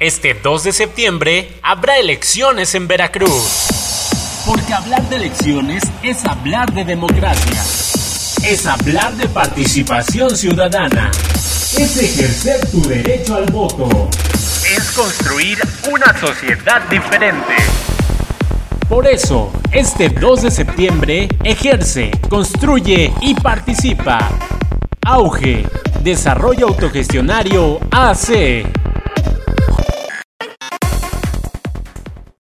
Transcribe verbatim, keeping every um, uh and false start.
Este dos de septiembre habrá elecciones en Veracruz. Porque hablar de elecciones es hablar de democracia. Es hablar de participación ciudadana. Es ejercer tu derecho al voto. Es construir una sociedad diferente. Por eso, este dos de septiembre, ejerce, construye y participa. Auge, Desarrollo Autogestionario A C.